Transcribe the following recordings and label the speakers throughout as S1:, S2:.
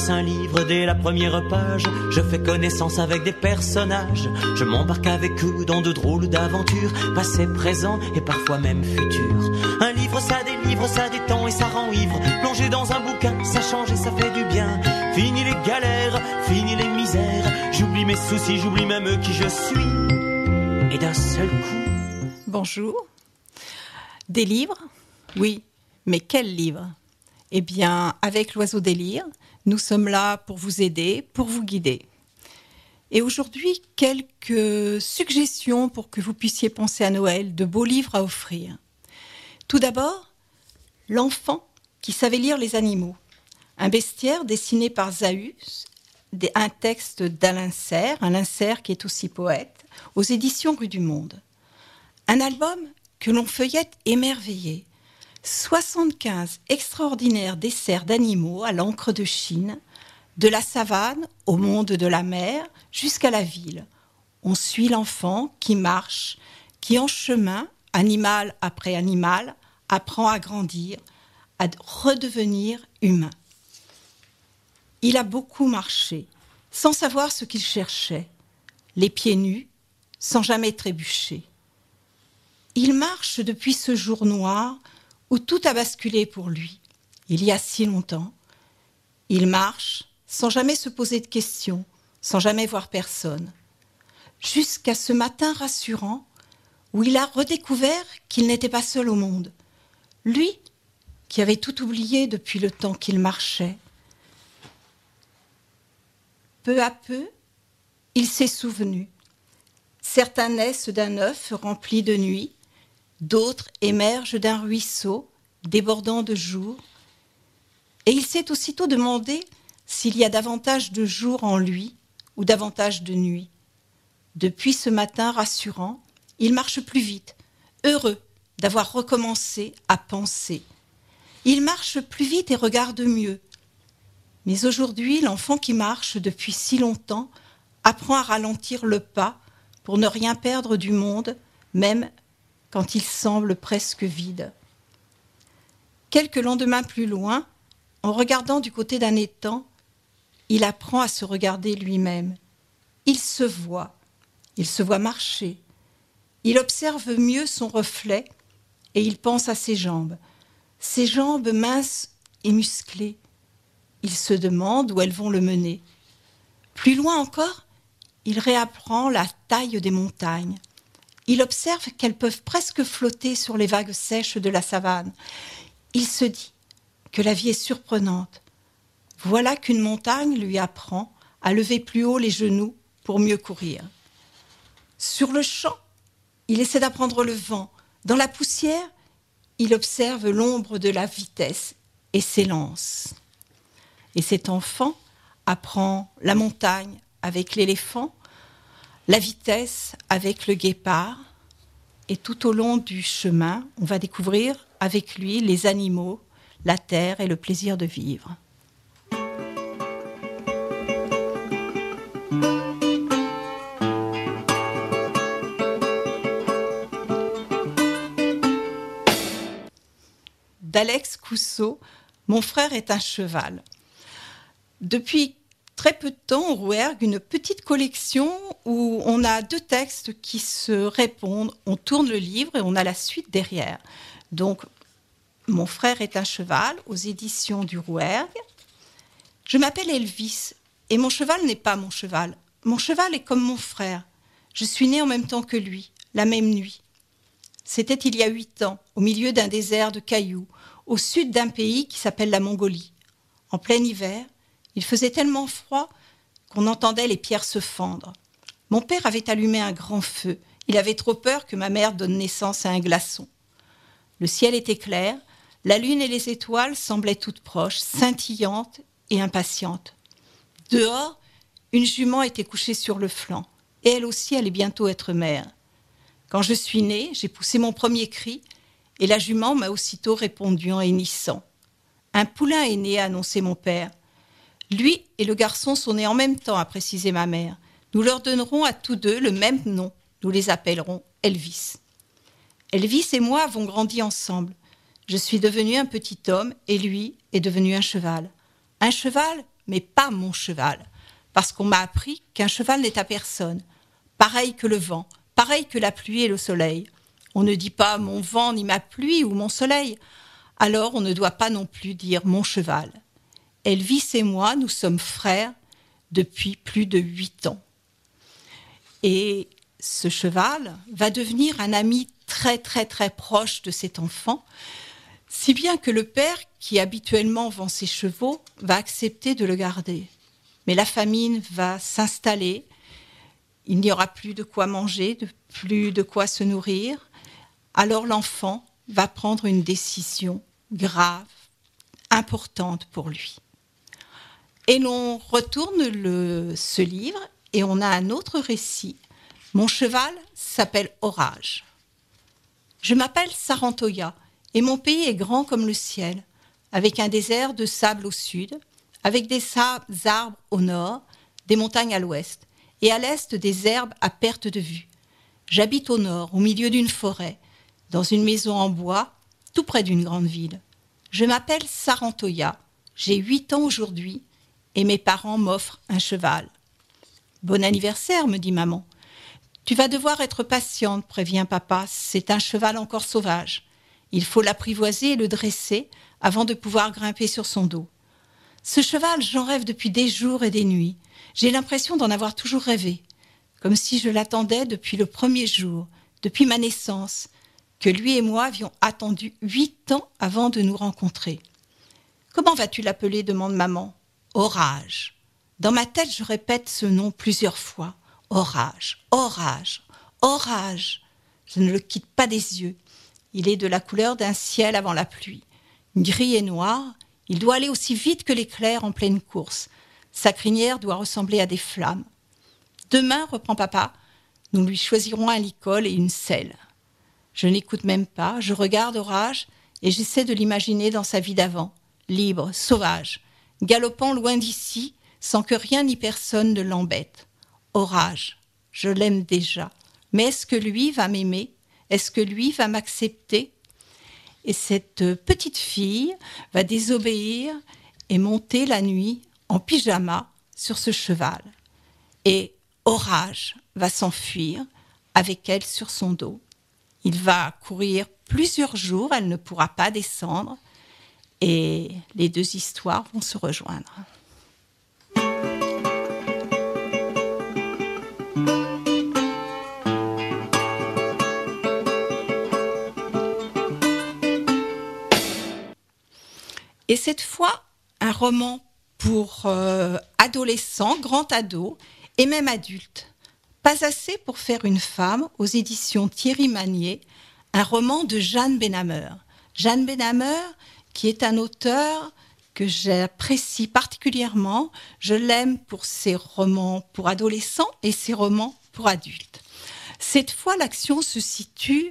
S1: lance un livre dès la première page. Je fais connaissance avec des personnages. Je m'embarque avec eux dans de drôles d'aventures, passé, présent et parfois même futur. Un livre ça délivre, ça détend et ça rend ivre. Plongé dans un bouquin, ça change et ça fait du bien. Fini les galères, fini les misères. J'oublie mes soucis, j'oublie même qui je suis. Et d'un seul coup...
S2: Bonjour. Des livres ? Oui, mais quels livres ? Eh bien, avec l'Oiseau des Lyres, nous sommes là pour vous aider, pour vous guider. Et aujourd'hui, quelques suggestions pour que vous puissiez penser à Noël, de beaux livres à offrir. Tout d'abord, L'enfant qui savait lire les animaux. Un bestiaire dessiné par Zahus, un texte d'Alain Serre qui est aussi poète, aux éditions Rue du Monde. Un album que l'on feuillette émerveillé. 75 extraordinaires desserts d'animaux à l'encre de Chine, de la savane au monde de la mer jusqu'à la ville. On suit l'enfant qui marche, qui en chemin, animal après animal, apprend à grandir, à redevenir humain. Il a beaucoup marché, sans savoir ce qu'il cherchait, les pieds nus, sans jamais trébucher. Il marche depuis ce jour noir où tout a basculé pour lui, il y a si longtemps. Il marche sans jamais se poser de questions, sans jamais voir personne. Jusqu'à ce matin rassurant où il a redécouvert qu'il n'était pas seul au monde. Lui, qui avait tout oublié depuis le temps qu'il marchait. Peu à peu, il s'est souvenu. Certains naissent d'un œuf rempli de nuit, d'autres émergent d'un ruisseau débordant de jour. Et il s'est aussitôt demandé s'il y a davantage de jour en lui ou davantage de nuit. Depuis ce matin rassurant, il marche plus vite, heureux d'avoir recommencé à penser. Il marche plus vite et regarde mieux. Mais aujourd'hui, l'enfant qui marche depuis si longtemps apprend à ralentir le pas pour ne rien perdre du monde, même quand il semble presque vide. Quelques lendemains plus loin, en regardant du côté d'un étang, il apprend à se regarder lui-même. Il se voit marcher. Il observe mieux son reflet et il pense à ses jambes minces et musclées. Il se demande où elles vont le mener. Plus loin encore, il réapprend la taille des montagnes. Il observe qu'elles peuvent presque flotter sur les vagues sèches de la savane. Il se dit que la vie est surprenante. Voilà qu'une montagne lui apprend à lever plus haut les genoux pour mieux courir. Sur le champ, il essaie d'apprendre le vent. Dans la poussière, il observe l'ombre de la vitesse et s'élance. Et cet enfant apprend la montagne avec l'éléphant, la vitesse avec le guépard. Et tout au long du chemin, on va découvrir avec lui les animaux, la terre et le plaisir de vivre. D'Alex Cousseau, Mon frère est un cheval. Depuis très peu de temps, on rouergue une petite collection où on a deux textes qui se répondent. On tourne le livre et on a la suite derrière. Donc, Mon frère est un cheval, aux éditions du Rouergue. Je m'appelle Elvis et mon cheval n'est pas mon cheval. Mon cheval est comme mon frère. Je suis née en même temps que lui, la même nuit. C'était il y a 8 ans, au milieu d'un désert de cailloux, au sud d'un pays qui s'appelle la Mongolie. En plein hiver, il faisait tellement froid qu'on entendait les pierres se fendre. Mon père avait allumé un grand feu. Il avait trop peur que ma mère donne naissance à un glaçon. Le ciel était clair, la lune et les étoiles semblaient toutes proches, scintillantes et impatientes. Dehors, une jument était couchée sur le flanc, et elle aussi allait bientôt être mère. Quand je suis née, j'ai poussé mon premier cri, et la jument m'a aussitôt répondu en hennissant. Un poulain est né, a annoncé mon père. Lui et le garçon sont nés en même temps, a précisé ma mère. Nous leur donnerons à tous deux le même nom. Nous les appellerons Elvis. Elvis et moi avons grandi ensemble. Je suis devenue un petit homme et lui est devenu un cheval. Un cheval mais pas mon cheval. Parce qu'on m'a appris qu'un cheval n'est à personne. Pareil que le vent, pareil que la pluie et le soleil. On ne dit pas mon vent ni ma pluie ou mon soleil. Alors on ne doit pas non plus dire mon cheval. Elvis et moi, nous sommes frères depuis plus de 8 ans. Et ce cheval va devenir un ami très très très proche de cet enfant, si bien que le père, qui habituellement vend ses chevaux, va accepter de le garder. Mais la famine va s'installer, il n'y aura plus de quoi manger, plus de quoi se nourrir. Alors l'enfant va prendre une décision grave, importante pour lui. Et l'on retourne ce livre et on a un autre récit. Mon cheval s'appelle Orage. Je m'appelle Sarantoya et mon pays est grand comme le ciel, avec un désert de sable au sud, avec des arbres au nord, des montagnes à l'ouest, et à l'est des herbes à perte de vue. J'habite au nord, au milieu d'une forêt, dans une maison en bois, tout près d'une grande ville. Je m'appelle Sarantoya, j'ai 8 ans aujourd'hui, et mes parents m'offrent un cheval. « Bon anniversaire », me dit maman. « Tu vas devoir être patiente, prévient papa, c'est un cheval encore sauvage. Il faut l'apprivoiser et le dresser avant de pouvoir grimper sur son dos. Ce cheval, j'en rêve depuis des jours et des nuits. J'ai l'impression d'en avoir toujours rêvé, comme si je l'attendais depuis le premier jour, depuis ma naissance, que lui et moi avions attendu 8 ans avant de nous rencontrer. « Comment vas-tu l'appeler » demande maman. « Orage. » Dans ma tête, je répète ce nom plusieurs fois. Orage, Orage, Orage. Je ne le quitte pas des yeux. Il est de la couleur d'un ciel avant la pluie. Gris et noir, il doit aller aussi vite que l'éclair en pleine course. Sa crinière doit ressembler à des flammes. Demain, reprend papa, nous lui choisirons un licol et une selle. Je n'écoute même pas, je regarde Orage et j'essaie de l'imaginer dans sa vie d'avant, libre, sauvage, galopant loin d'ici, sans que rien ni personne ne l'embête. Orage, je l'aime déjà. Mais est-ce que lui va m'aimer ? Est-ce que lui va m'accepter ? Et cette petite fille va désobéir et monter la nuit en pyjama sur ce cheval. Et Orage va s'enfuir avec elle sur son dos. Il va courir plusieurs jours, elle ne pourra pas descendre et les deux histoires vont se rejoindre. Et cette fois, un roman pour adolescents, grands ados et même adultes. Pas assez pour faire une femme, aux éditions Thierry Magnier, un roman de Jeanne Benhammer. Jeanne Benhammer, qui est un auteur que j'apprécie particulièrement. Je l'aime pour ses romans pour adolescents et ses romans pour adultes. Cette fois, l'action se situe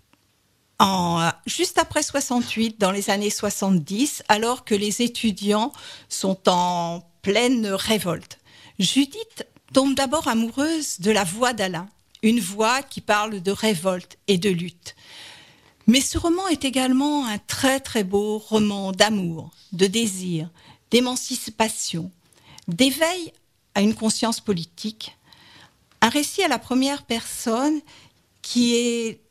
S2: juste après 68, dans les années 70, alors que les étudiants sont en pleine révolte. Judith tombe d'abord amoureuse de la voix d'Alain, une voix qui parle de révolte et de lutte. Mais ce roman est également un très très beau roman d'amour, de désir, d'émancipation, d'éveil à une conscience politique. Un récit à la première personne qui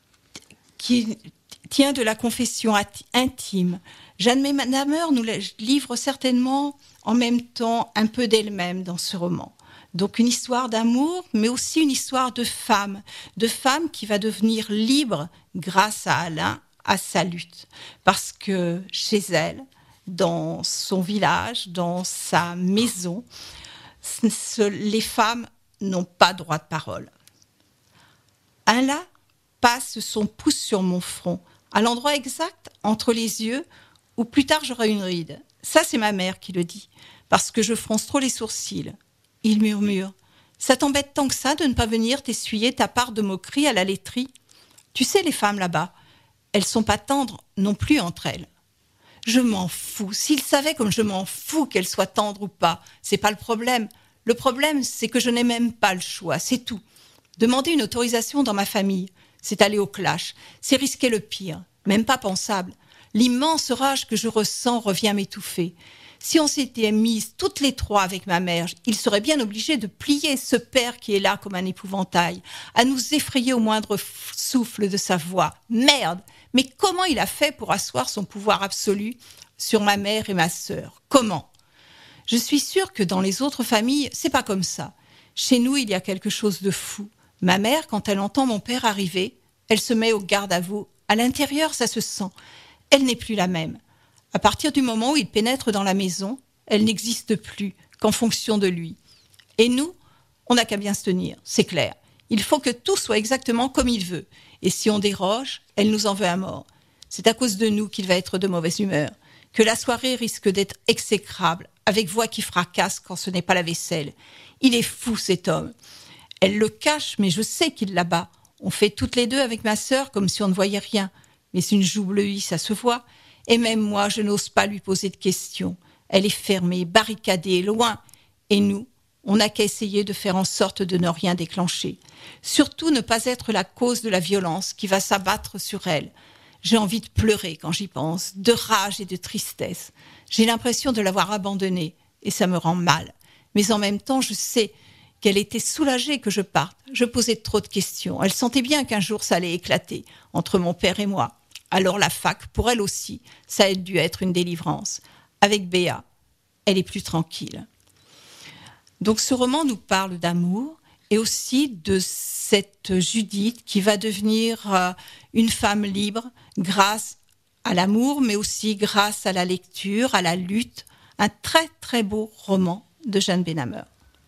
S2: tient de la confession intime. Jeanne Benhammer nous livre certainement en même temps un peu d'elle-même dans ce roman. Donc une histoire d'amour, mais aussi une histoire de femme qui va devenir libre grâce à Alain, à sa lutte. Parce que chez elle, dans son village, dans sa maison, les femmes n'ont pas droit de parole. Alain passe son pouce sur mon front, à l'endroit exact entre les yeux où plus tard j'aurai une ride. Ça, c'est ma mère qui le dit, parce que je fronce trop les sourcils. Il murmure « Ça t'embête tant que ça de ne pas venir t'essuyer ta part de moquerie à la laiterie ? Tu sais, les femmes là-bas, elles sont pas tendres non plus entre elles. » Je m'en fous. S'ils savaient comme je m'en fous qu'elles soient tendres ou pas, c'est pas le problème. Le problème, c'est que je n'ai même pas le choix, c'est tout. Demander une autorisation dans ma famille, c'est aller au clash, c'est risquer le pire, même pas pensable. L'immense rage que je ressens revient m'étouffer. Si on s'était mises toutes les trois avec ma mère, il serait bien obligé de plier ce père qui est là comme un épouvantail, à nous effrayer au moindre souffle de sa voix. Merde! Mais comment il a fait pour asseoir son pouvoir absolu sur ma mère et ma sœur? Comment? Je suis sûre que dans les autres familles, c'est pas comme ça. Chez nous, il y a quelque chose de fou. Ma mère, quand elle entend mon père arriver, elle se met au garde à vous. À l'intérieur, ça se sent. Elle n'est plus la même. À partir du moment où il pénètre dans la maison, elle n'existe plus qu'en fonction de lui. Et nous, on n'a qu'à bien se tenir, c'est clair. Il faut que tout soit exactement comme il veut. Et si on déroge, elle nous en veut à mort. C'est à cause de nous qu'il va être de mauvaise humeur, que la soirée risque d'être exécrable, avec voix qui fracasse quand ce n'est pas la vaisselle. Il est fou, cet homme. Elle le cache, mais je sais qu'il la bat. On fait toutes les deux avec ma sœur comme si on ne voyait rien. Mais une joue bleuie, ça se voit. Et même moi, je n'ose pas lui poser de questions. Elle est fermée, barricadée, loin. Et nous, on n'a qu'à essayer de faire en sorte de ne rien déclencher. Surtout ne pas être la cause de la violence qui va s'abattre sur elle. J'ai envie de pleurer quand j'y pense, de rage et de tristesse. J'ai l'impression de l'avoir abandonnée et ça me rend mal. Mais en même temps, je sais qu'elle était soulagée que je parte. Je posais trop de questions. Elle sentait bien qu'un jour ça allait éclater entre mon père et moi. Alors la fac, pour elle aussi, ça a dû être une délivrance. Avec Béa, elle est plus tranquille. Donc ce roman nous parle d'amour et aussi de cette Judith qui va devenir une femme libre grâce à l'amour, mais aussi grâce à la lecture, à la lutte. Un très très beau roman de Jeanne Benhammer.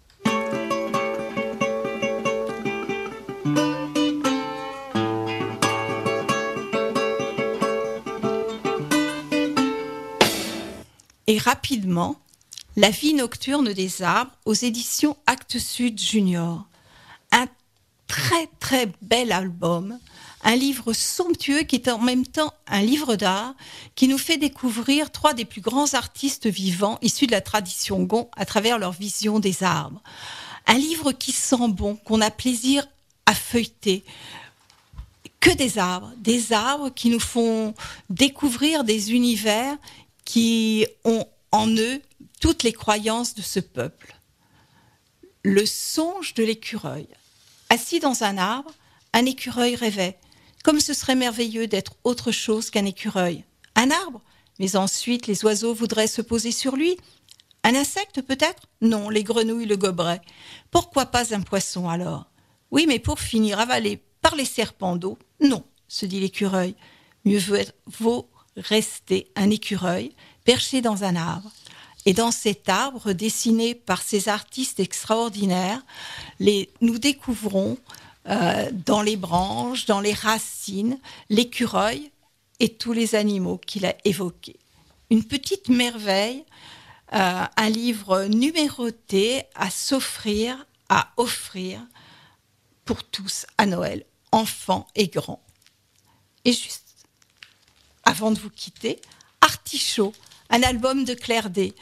S2: Et rapidement, La vie nocturne des arbres aux éditions Actes Sud Junior. Un très très bel album, un livre somptueux qui est en même temps un livre d'art qui nous fait découvrir 3 des plus grands artistes vivants issus de la tradition Gon à travers leur vision des arbres. Un livre qui sent bon, qu'on a plaisir à feuilleter. Que des arbres qui nous font découvrir des univers qui ont en eux toutes les croyances de ce peuple. Le songe de l'écureuil. Assis dans un arbre, un écureuil rêvait, comme ce serait merveilleux d'être autre chose qu'un écureuil. Un arbre, mais ensuite les oiseaux voudraient se poser sur lui. Un insecte peut-être ? Non, les grenouilles le goberaient. Pourquoi pas un poisson alors ? Oui, mais pour finir avalé par les serpents d'eau ? Non, se dit l'écureuil. Mieux vaut rester un écureuil perché dans un arbre. Et dans cet arbre, dessiné par ces artistes extraordinaires, nous découvrons dans les branches, dans les racines, l'écureuil et tous les animaux qu'il a évoqués. Une petite merveille, un livre numéroté à s'offrir, à offrir pour tous à Noël, enfants et grands. Et juste avant de vous quitter, Artichaut, un album de Claire D.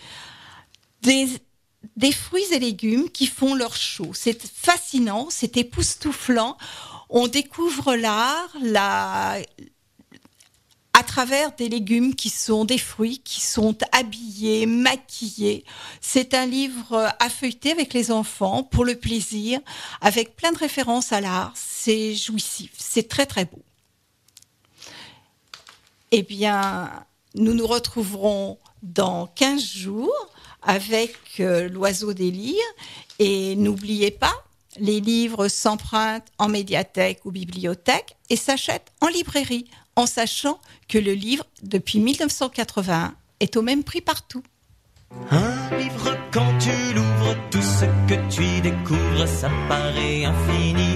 S2: Des fruits et légumes qui font leur show. C'est fascinant, c'est époustouflant. On découvre l'art à travers des légumes qui sont des fruits, qui sont habillés, maquillés. C'est un livre à feuilleter avec les enfants pour le plaisir, avec plein de références à l'art. C'est jouissif, c'est très très beau. Eh bien, nous nous retrouverons dans 15 jours avec l'Oiseau des lyres. Et n'oubliez pas, les livres s'empruntent en médiathèque ou bibliothèque et s'achètent en librairie, en sachant que le livre, depuis 1981, est au même prix partout.
S1: Un livre, quand tu l'ouvres, tout ce que tu y découvres, ça paraît infini.